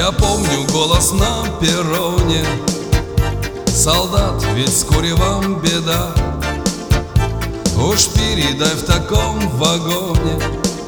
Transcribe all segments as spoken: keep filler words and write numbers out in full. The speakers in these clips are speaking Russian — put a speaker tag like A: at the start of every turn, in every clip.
A: Я помню голос на перроне: солдат, ведь с куревом беда. Уж передай в таком вагоне,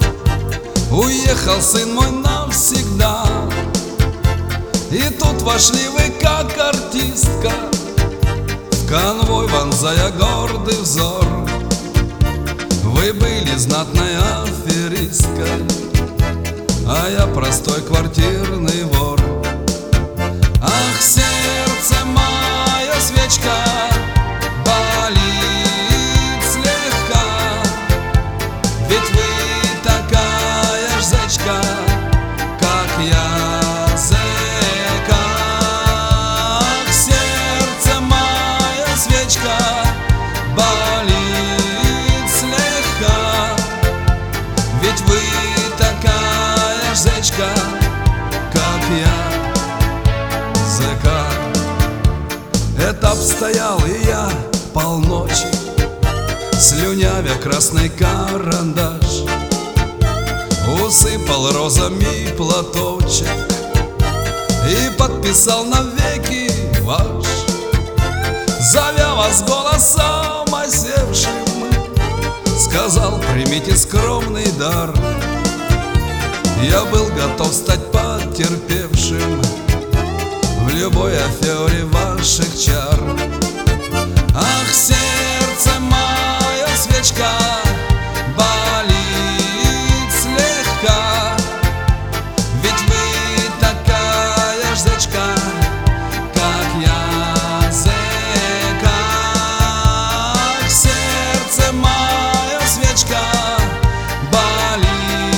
A: уехал сын мой навсегда. И тут вошли вы, как артистка, в конвой вонзая гордый взор. Вы были знатная аферистка, а я простой квартирный вор. Ах, сердце мое, свечка, болит слегка, ведь вы такая ж зечка, как я зэка. Ах, сердце мое, свечка, болит слегка, ведь вы такая ж зечка, как я зэка. Этап стоял, и я полночи, слюнявя красный карандаш, усыпал розами платочек и подписал навеки ваш. Зовя вас голосом осевшим, сказал: примите скромный дар. Я был готов стать потерпевшим в любой афере ваших чар. Ах, сердце мое, свечка, болит слегка, ведь вы такая ж зечка, как я зэка. Ах, сердце мое, свечка, болит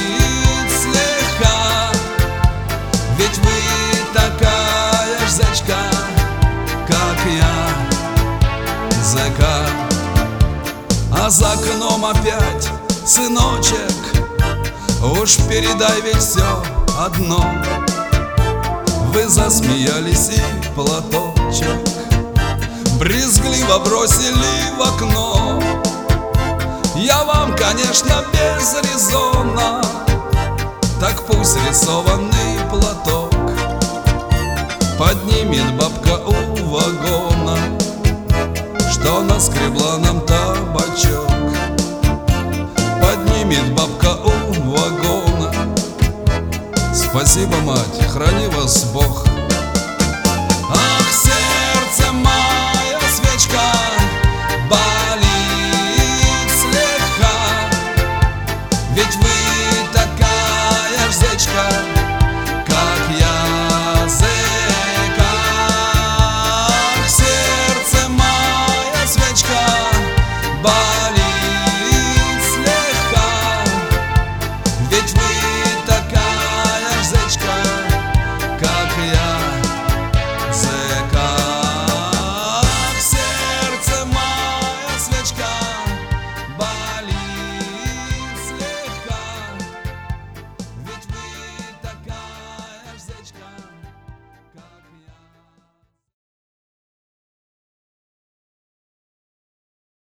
A: слегка, ведь вы такая ж зечка, как я зэка. А за окном опять сыночек, уж передай, ведь все одно. Вы засмеялись и платочек брезгливо бросили в окно. Я вам, конечно, без резона, так пусть рисованный платок поднимет бабка у вагона, что наскребла нам табачок. Поднимет бабка у вагона. Спасибо, мать, храни вас Бог. Ах, сердце мое,